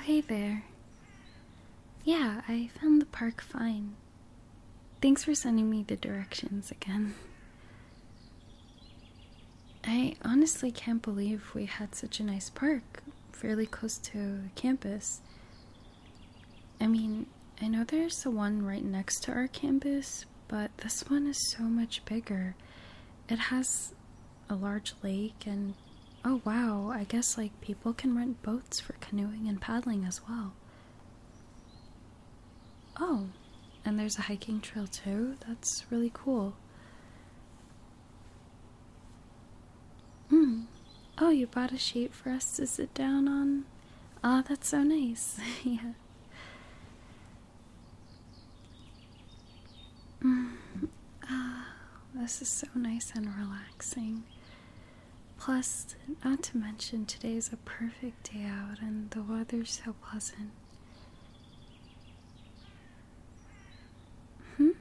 hey there. Yeah, I found the park fine. Thanks for sending me the directions again. I honestly can't believe we had such a nice park, fairly close to campus. I mean, I know there's the one right next to our campus, but this one is so much bigger. It has a large lake and oh wow, I guess like people can rent boats for canoeing and paddling as well. Oh, and there's a hiking trail too? That's really cool. Hmm. Oh, you bought a sheet for us to sit down on? Ah, that's so nice. Yeah. Mm. Ah, this is so nice and relaxing. Plus, not to mention, today's a perfect day out and the weather's so pleasant. Hmm?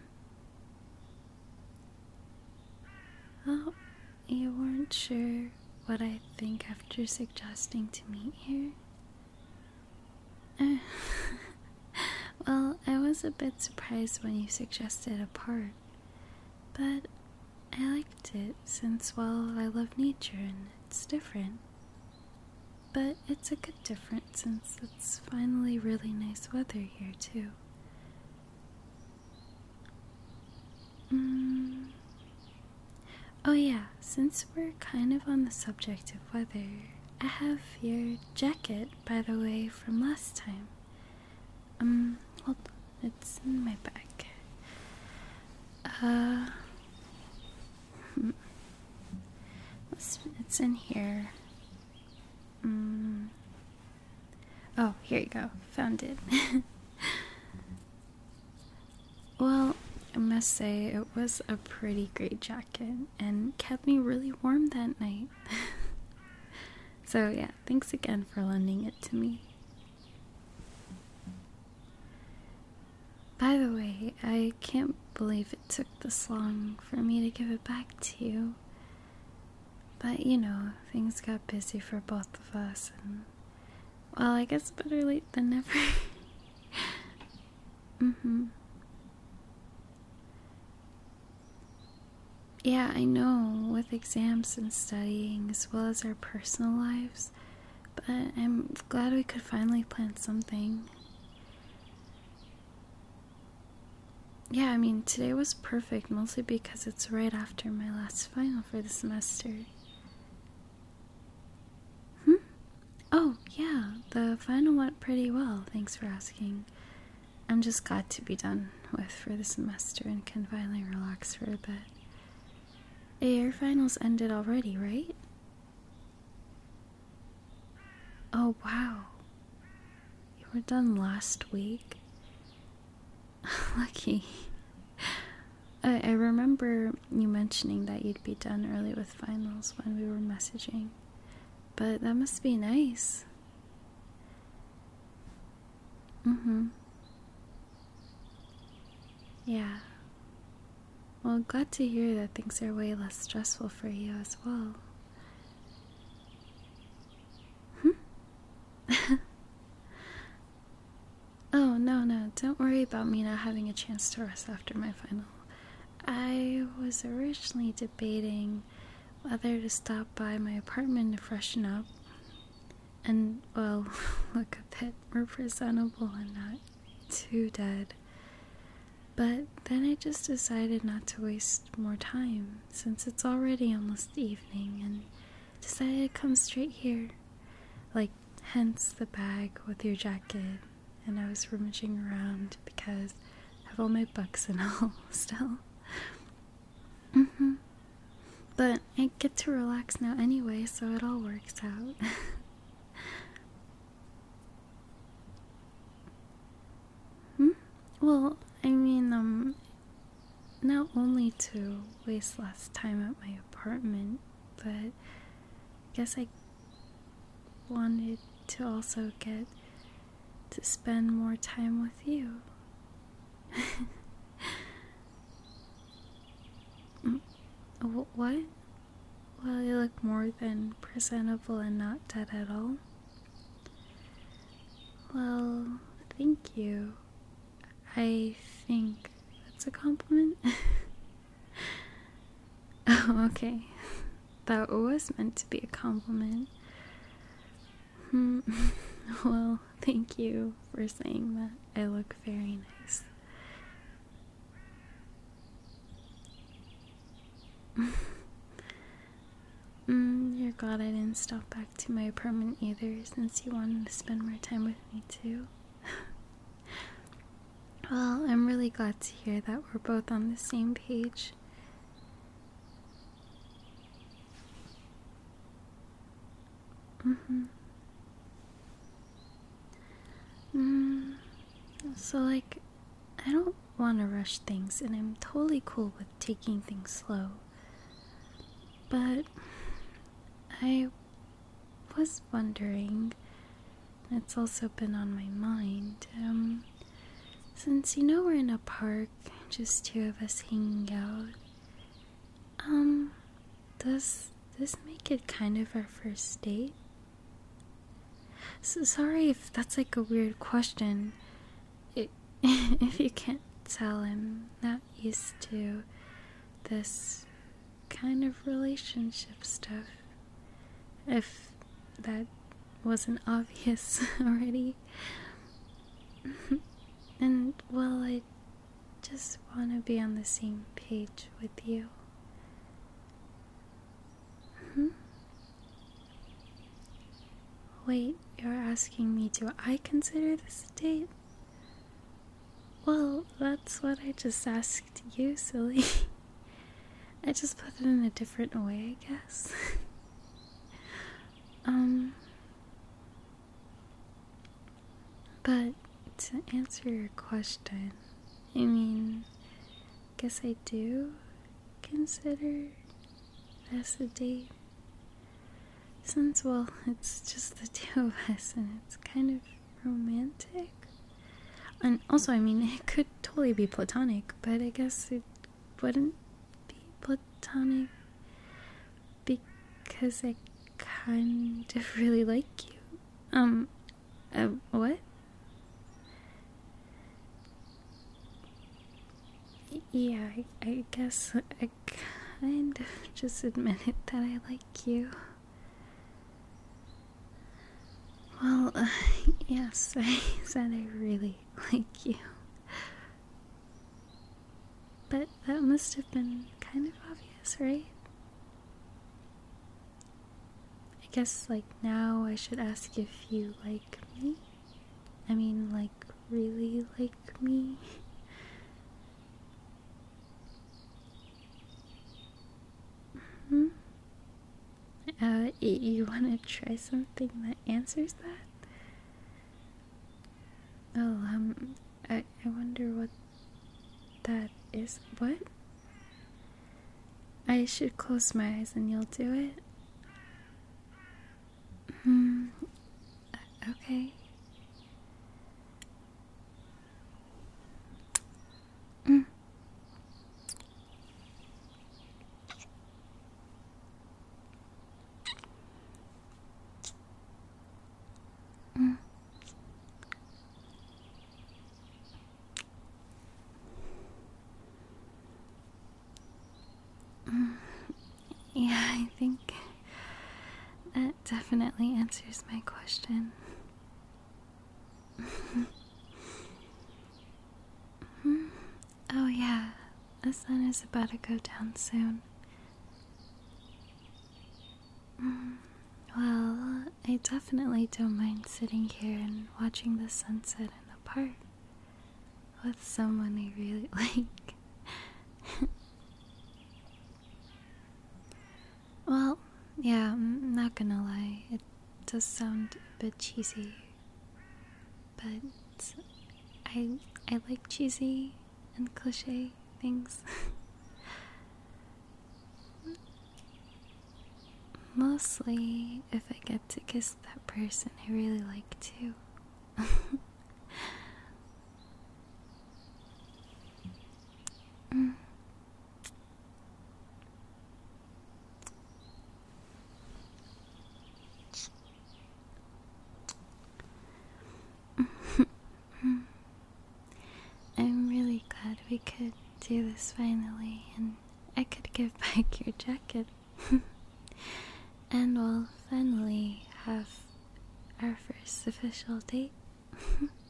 Oh, you weren't sure what I think after suggesting to meet here? Well, I was a bit surprised when you suggested a park, but I liked it since, well, I love nature and it's different. But it's a good difference since it's finally really nice weather here, too. Oh, yeah, since we're kind of on the subject of weather, I have your jacket, by the way, from last time. Hold on, it's in my bag. It's in here. Oh, here you go. Found it. Well, I must say it was a pretty great jacket and kept me really warm that night. So yeah, thanks again for lending it to me. By the way, I can't believe it took this long for me to give it back to you. But you know, things got busy for both of us and, well, I guess better late than never. Yeah, I know, with exams and studying as well as our personal lives, but I'm glad we could finally plan something. Yeah, I mean, today was perfect, mostly because it's right after my last final for the semester. Oh, yeah, the final went pretty well, thanks for asking. I'm just glad to be done with for the semester and can finally relax for a bit. Hey, your finals ended already, right? Oh, wow. You were done last week? Lucky. I remember you mentioning that you'd be done early with finals when we were messaging. But that must be nice. Yeah. Well, glad to hear that things are way less stressful for you as well. Oh, no, don't worry about me not having a chance to rest after my final. I was originally debating whether to stop by my apartment to freshen up and, well, look a bit more presentable and not too dead. But then I just decided not to waste more time since it's already almost evening and decided to come straight here. Like, hence the bag with your jacket. And I was rummaging around because I have all my books and all still. But I get to relax now anyway, so it all works out. Well, I mean, not only to waste less time at my apartment, but I guess I wanted to also get to spend more time with you. What? Well, you look more than presentable and not dead at all. Well, thank you. I think that's a compliment. Oh, okay. That was meant to be a compliment. Well, thank you for saying that. I look very nice. You're glad I didn't stop back to my apartment either, since you wanted to spend more time with me too. Well, I'm really glad to hear that we're both on the same page. So, like, I don't want to rush things, and I'm totally cool with taking things slow. But I was wondering, it's also been on my mind, since we're in a park, just two of us hanging out, does this make it kind of our first date? So sorry if that's like a weird question. If you can't tell, I'm not used to this kind of relationship stuff. If that wasn't obvious already. And, well, I just want to be on the same page with you. Wait, you're asking me, do I consider this a date? Well, that's what I just asked you, silly. I just put it in a different way, I guess. But to answer your question, guess I do consider this a date. Since, well, it's just the two of us and it's kind of romantic. And also, it could totally be platonic, but I guess it wouldn't be platonic because I kind of really like you. What? Yeah, I guess I kind of just admitted that I like you. Well, yes, I said I really like you. But that must have been kind of obvious, right? I guess, like, now I should ask if you like me. Like, really like me. You want to try something that answers that? Oh, I wonder what that is. What? I should close my eyes and you'll do it? Okay. Yeah, I think that definitely answers my question. Oh yeah, the sun is about to go down soon. Well, I definitely don't mind sitting here and watching the sunset in the park with someone I really like. Well, yeah, I'm not gonna lie, it does sound a bit cheesy, but I like cheesy and cliche things. Mostly if I get to kiss that person I really like too. we could do this finally, and I could give back your jacket. And we'll finally have our first official date.